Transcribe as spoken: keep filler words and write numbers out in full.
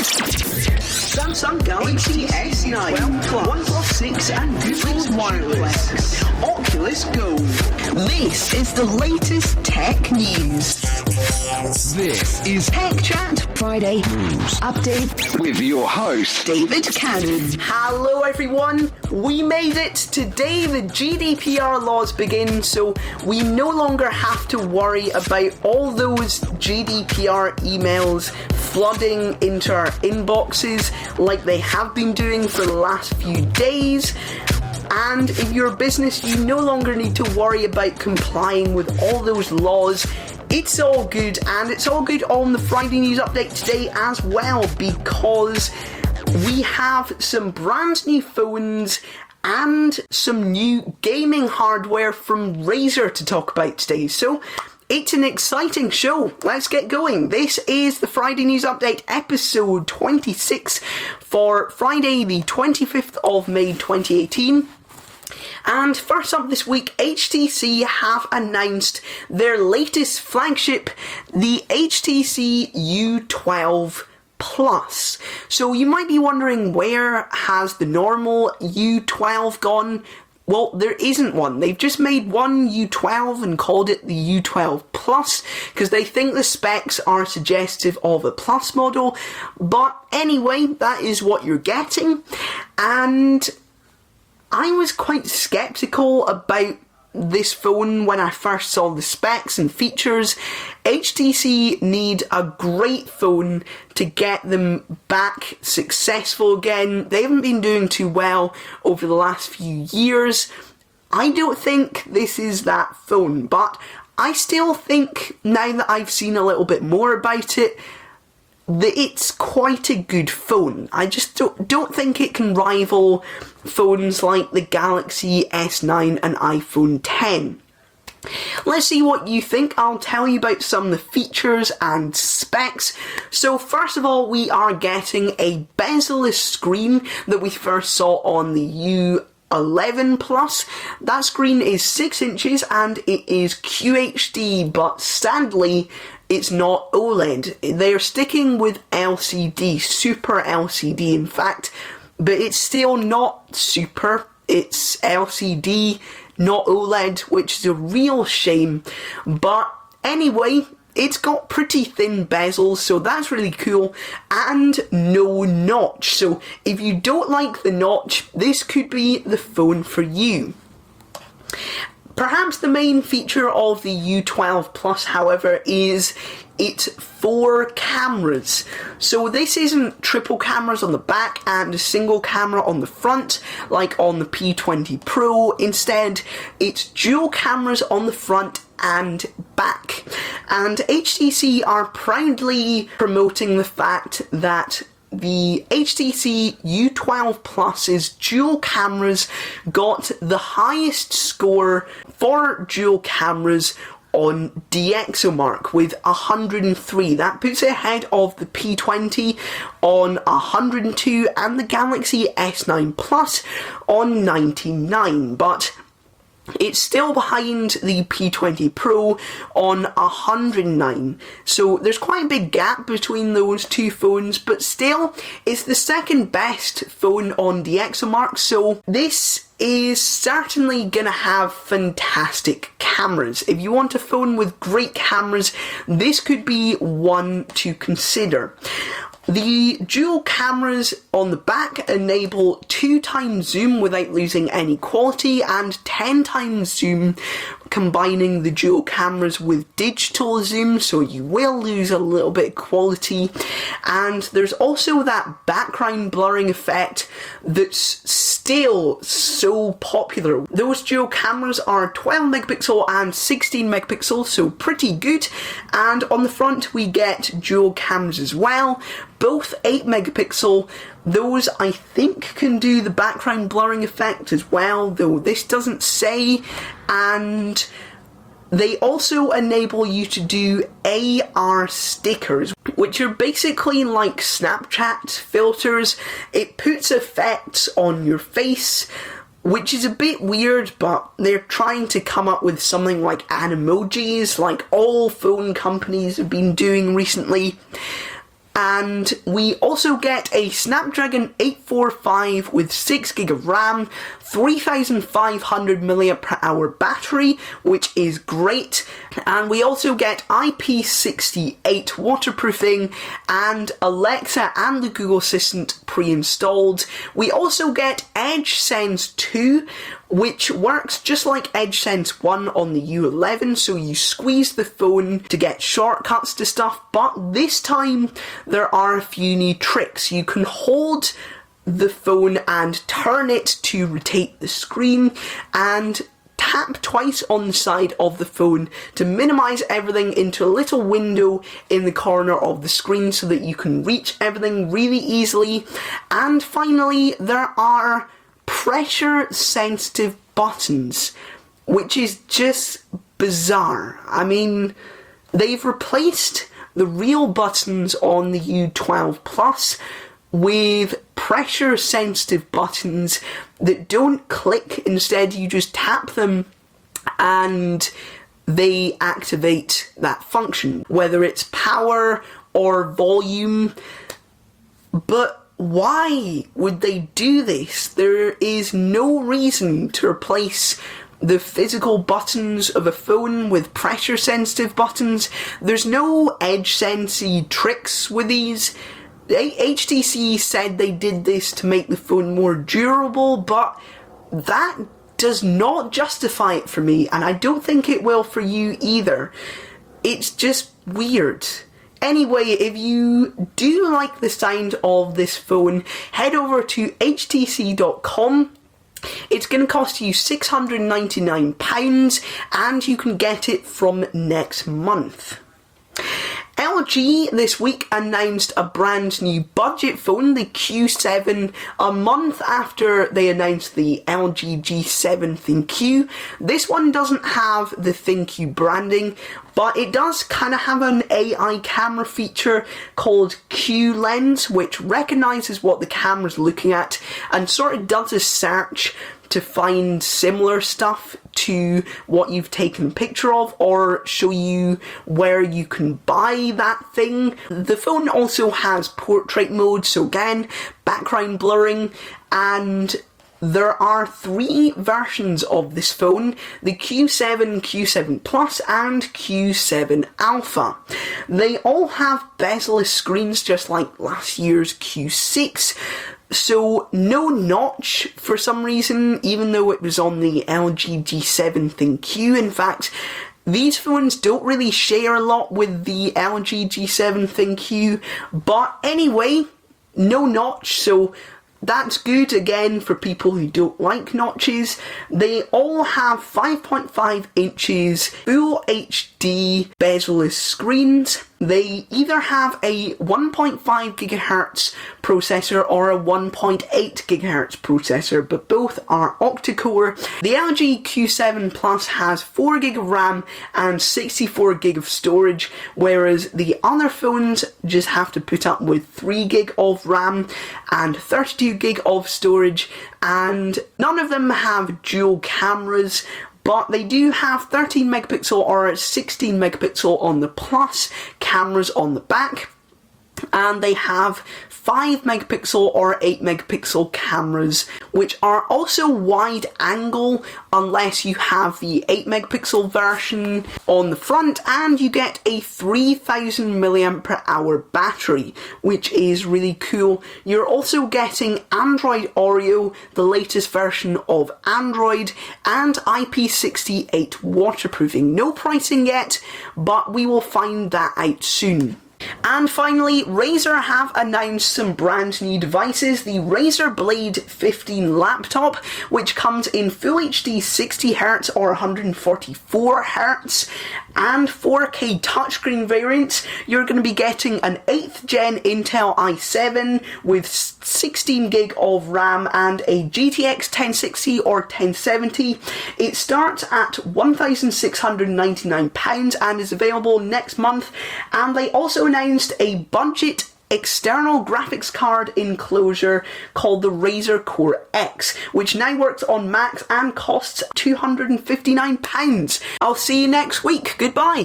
Samsung Galaxy S nine, OnePlus six and Google Wireless, Oculus Go. This is the latest tech news. This is Tech Chat Friday News Update with your host, David Cannon. Hello everyone, we made it. Today the G D P R laws begin, so we no longer have to worry about all those G D P R emails flooding into our inboxes like they have been doing for the last few days. And if you're a business, you no longer need to worry about complying with all those laws. It's all good, and it's all good on the Friday News Update today as well, because we have some brand new phones and some new gaming hardware from Razer to talk about today. So it's an exciting show. Let's get going. This is the Friday News Update episode twenty-six for Friday the twenty-fifth of May twenty eighteen. And first up this week, H T C have announced their latest flagship, the H T C U twelve Plus. So you might be wondering, where has the normal U twelve gone? Well, there isn't one. They've just made one U twelve and called it the U twelve Plus because they think the specs are suggestive of a Plus model. But anyway, that is what you're getting. And I was quite sceptical about this phone when I first saw the specs and features. H T C need a great phone to get them back successful again. They haven't been doing too well over the last few years. I don't think this is that phone, but I still think, now that I've seen a little bit more about it, that it's quite a good phone. I just don't, don't think it can rival phones like the Galaxy S nine and iPhone ten. Let's see what you think. I'll tell you about some of the features and specs. So first of all, we are getting a bezel-less screen that we first saw on the U eleven Plus. That screen is six inches and it is Q H D, but sadly it's not OLED. They're sticking with L C D, Super L C D in fact, but it's still not Super, it's L C D, not OLED, which is a real shame. But anyway, it's got pretty thin bezels, so that's really cool, and no notch. So if you don't like the notch, this could be the phone for you. Perhaps the main feature of the U twelve Plus, however, is its four cameras. So this isn't triple cameras on the back and a single camera on the front like on the P twenty Pro. Instead, it's dual cameras on the front and back. And H T C are proudly promoting the fact that the H T C U twelve Plus's dual cameras got the highest score for dual cameras on DxOMark with one hundred three. That puts it ahead of the P twenty on one hundred two and the Galaxy S nine Plus on ninety-nine. But it's still behind the P twenty Pro on one hundred nine. So there's quite a big gap between those two phones, but still, it's the second best phone on DxOMark, so this is certainly going to have fantastic cameras. If you want a phone with great cameras, this could be one to consider. The dual cameras on the back enable two times zoom without losing any quality, and ten times zoom combining the dual cameras with digital zoom, so you will lose a little bit of quality. And there's also that background blurring effect that's still so popular. Those dual cameras are twelve megapixel and sixteen megapixel, so pretty good. And on the front we get dual cameras as well, both eight megapixel. Those I think can do the background blurring effect as well, though this doesn't say. And they also enable you to do A R stickers, which are basically like Snapchat filters. It puts effects on your face, which is a bit weird, but they're trying to come up with something like animojis, like all phone companies have been doing recently. And we also get a Snapdragon eight forty-five with six gig of RAM, three thousand five hundred milliamp hour battery, which is great. And we also get I P six eight waterproofing and Alexa and the Google Assistant pre-installed. We also get EdgeSense two, which works just like EdgeSense one on the U eleven, so you squeeze the phone to get shortcuts to stuff, but this time there are a few new tricks. You can hold the phone and turn it to rotate the screen, and tap twice on the side of the phone to minimise everything into a little window in the corner of the screen so that you can reach everything really easily. And finally, there are pressure sensitive buttons, which is just bizarre. I mean, they've replaced the real buttons on the U twelve Plus with pressure sensitive buttons that don't click. Instead, you just tap them and they activate that function, whether it's power or volume. But why would they do this? There is no reason to replace the physical buttons of a phone with pressure sensitive buttons. There's no EdgeSense tricks with these. H T C said they did this to make the phone more durable, but that does not justify it for me, and I don't think it will for you either. It's just weird. Anyway, if you do like the sound of this phone, head over to H T C dot com. It's going to cost you six hundred ninety-nine pounds, and you can get it from next month. L G this week announced a brand new budget phone, the Q seven, a month after they announced the L G G seven ThinQ. This one doesn't have the ThinQ branding, but it does kind of have an A I camera feature called Q Lens, which recognises what the camera's looking at and sort of does a search to find similar stuff to what you've taken a picture of, or show you where you can buy that thing. The phone also has portrait mode, so again, background blurring, and there are three versions of this phone, the Q seven, Q seven Plus and Q seven Alpha. They all have bezel-less screens just like last year's Q six, so no notch for some reason, even though it was on the L G G seven ThinQ. In fact, these phones don't really share a lot with the L G G seven ThinQ, but anyway, no notch, so that's good again for people who don't like notches. They all have five point five inches Full H D bezel-less screens. They either have a one point five gigahertz processor or a one point eight gigahertz processor, but both are octa-core. The L G Q seven Plus has four gig of RAM and sixty-four gig of storage, whereas the other phones just have to put up with three gig of RAM and thirty-two gig of storage, and none of them have dual cameras, but they do have thirteen megapixel or sixteen megapixel on the Plus cameras on the back, and they have five megapixel or eight megapixel cameras, which are also wide angle unless you have the eight megapixel version on the front, and you get a three thousand milliamp hour battery, which is really cool. You're also getting Android Oreo, the latest version of Android, and I P six eight waterproofing. No pricing yet, but we will find that out soon. And finally, Razer have announced some brand new devices. The Razer Blade fifteen laptop, which comes in Full H D sixty hertz or one hundred forty-four hertz, and four K touchscreen variants. You're going to be getting an eighth gen Intel i seven with sixteen gig of RAM and a G T X ten sixty or ten seventy. It starts at one thousand six hundred ninety-nine pounds and is available next month. And they also announced a budget external graphics card enclosure called the Razer Core X, which now works on Macs and costs two hundred fifty-nine pounds. I'll see you next week. Goodbye.